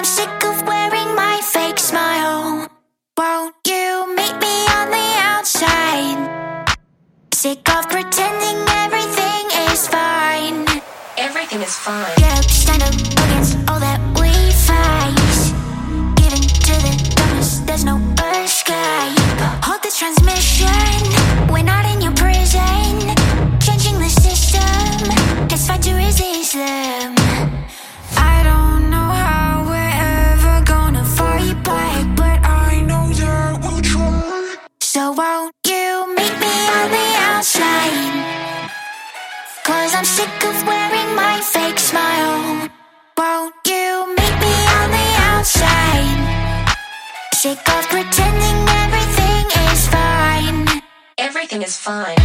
I'm sick of wearing my fake smile. Won't you meet me on the outside? Sick of pretending everything is fine. Everything is fine. Get up, stand up against all that we fight. Giving to the darkness, there's no escape. Hold this transmission, we're not in your prison. Changing the system, let's fight to resist them. I don't know how we're ever gonna fight back, but I know that we'll try. So won't you meet me on the outside? 'Cause I'm sick of wearing my fake smile. Won't you meet me on the outside? Sick of pretending everything is fine. Everything is fine.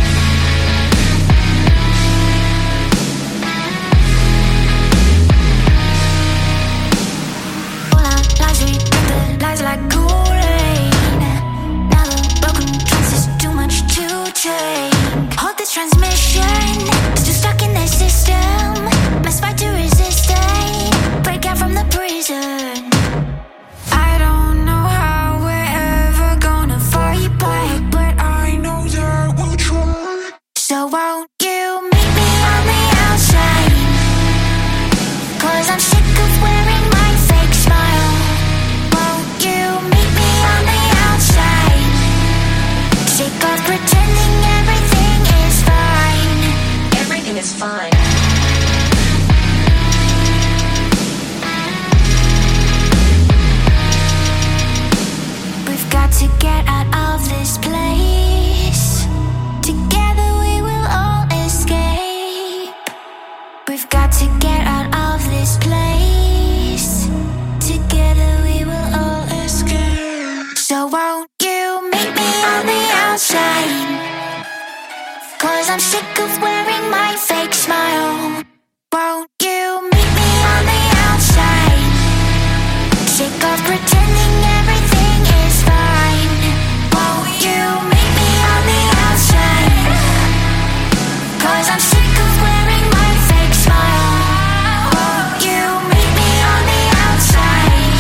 All our lies, we drink the lies like Kool-Aid. Now the broken trust is too much to take. Hold this transmission, still stuck in their system. Must fight to resist it, break out from the prison. I don't know how we're ever gonna fight back, but I know that we'll try. So won't you meet me on the outside? 'Cause I'm sick of wearing my fake smile. Won't you meet me on the outside? Sick of pretending everything is fine. Everything is fine. We've got to get out of this place. Together we will all escape. We've got to get out of this place. Together we will all escape. So won't you meet me on the outside? 'Cause I'm sick of wearing my fake smile. Won't you meet me on the outside? Sick of pretending everything is fine. Won't you meet me on the outside? 'Cause I'm sick of wearing my fake smile. Won't you meet me on the outside?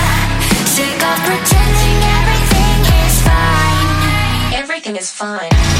Sick of pretending everything is fine. Everything is fine.